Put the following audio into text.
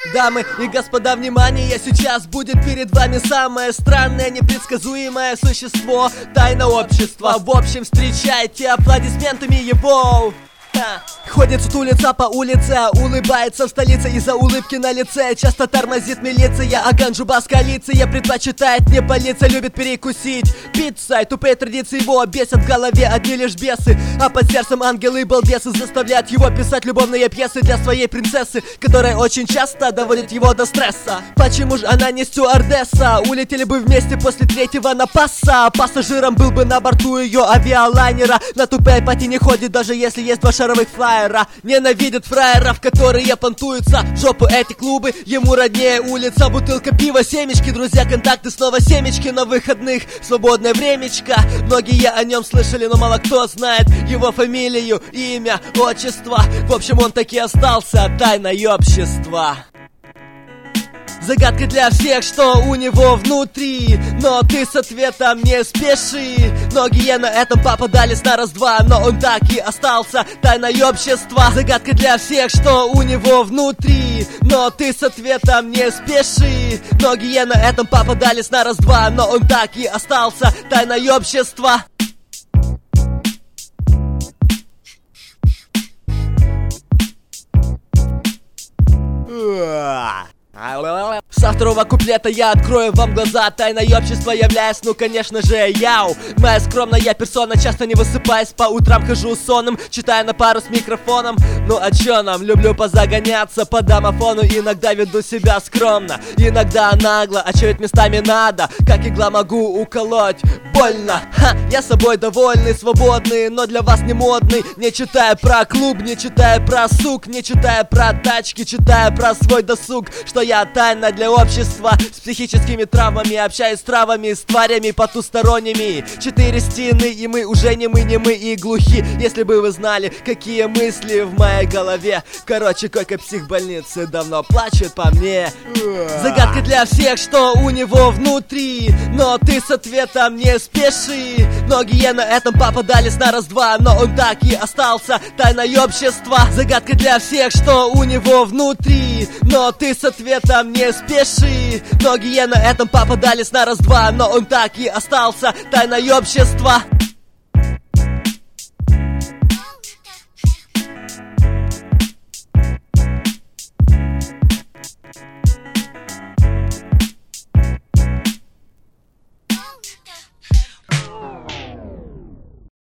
Дамы и господа, внимание, сейчас будет перед вами самое странное, непредсказуемое существо, тайна общества. В общем, встречайте аплодисментами его. Ходит сутулица по улице, улыбается в столице из-за улыбки на лице. Часто тормозит милиция, а ганджуба скалиция предпочитает не палиться, любит перекусить пиццей. Тупые традиции его бесят, в голове одни лишь бесы, а под сердцем ангелы и балбесы заставляют его писать любовные пьесы для своей принцессы, которая очень часто доводит его до стресса. Почему же она не стюардесса? Улетели бы вместе после третьего напаса. Пассажиром был бы на борту ее авиалайнера. На тупой пати не ходит, даже если есть два шаровых флайера. Ненавидит фраеров, которые понтуются в жопу эти клубы. Ему роднее улица, бутылка пива, семечки. Друзья, контакты, снова семечки на выходных. Свободное времечко. Многие о нем слышали, но мало кто знает его фамилию, имя, отчество. В общем, он таки остался тайной общества. Загадка для всех, что у него внутри, но ты с ответом не спеши. Многие на этом попадались на раз-два, но он так и остался тайной общества. Загадка для всех, что у него внутри, но ты с ответом не спеши. Многие на этом попадались на раз-два, но он так и остался тайной общества. Со второго куплета я открою вам глаза. Тайное общество являюсь, ну конечно же, яу. Моя скромная персона, часто не высыпаясь, по утрам хожу сонным, читая на пару с микрофоном. Ну а чё нам, люблю позагоняться по домофону. Иногда веду себя скромно, иногда нагло, а чё ведь местами надо, как игла могу уколоть. Больно, ха, я собой довольный, свободный, но для вас не модный. Не читая про клуб, не читая про сук, не читая про тачки, читая про свой досуг. Что я тайна для общества, с психическими травмами, общаюсь с травами, с тварями потусторонними. 4 стены, и мы уже не мы и глухи. Если бы вы знали, какие мысли в моей голове. Короче, койка психбольницы давно плачет по мне. Загадка для всех, что у него внутри, но ты с ответом не спеши. Многие на этом попадались на раз-два, но он так и остался тайной общества. Загадка для всех, что у него внутри, но ты с ответом не спеши. Многие на этом попадались на раз-два, но он так и остался тайной общества.